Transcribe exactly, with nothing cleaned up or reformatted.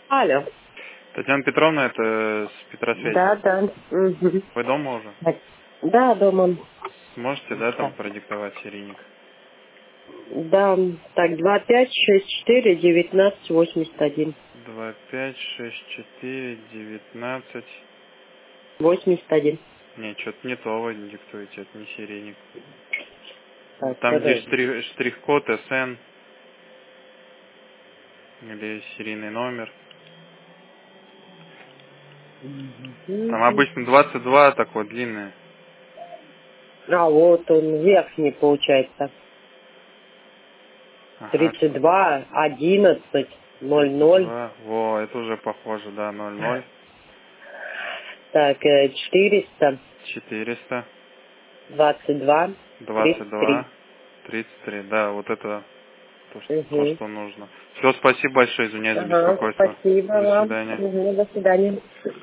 Алло. Татьяна Петровна, это с Петросвязи. Да, да. Угу. Вы дома уже? Да, дома. Сможете, да, там Да. продиктовать серийник? Да, так, два пять шесть четыре девятнадцать восемьдесят один. Два пять шесть четыре девятнадцать. восемьдесят один. Не, что-то не то вы диктуете, это не серийник. Так, Там, где подожди. штрих- штрих-код эс эн или серийный номер. Там Мгм. обычно двадцать два такой длинный. А вот он, верхний получается. Ага, тридцать что-то. два одиннадцать ноль тридцать ноль. два. Во, это уже похоже, да, ноль ноль. Так, э, четыреста четыреста. двадцать два двадцать тридцать три. два. тридцать три. Да, вот это то, что, то, Угу. что нужно. Все, спасибо большое, извиняюсь за Ага, беспокойство. спасибо До вам. свидания. Угу, до свидания.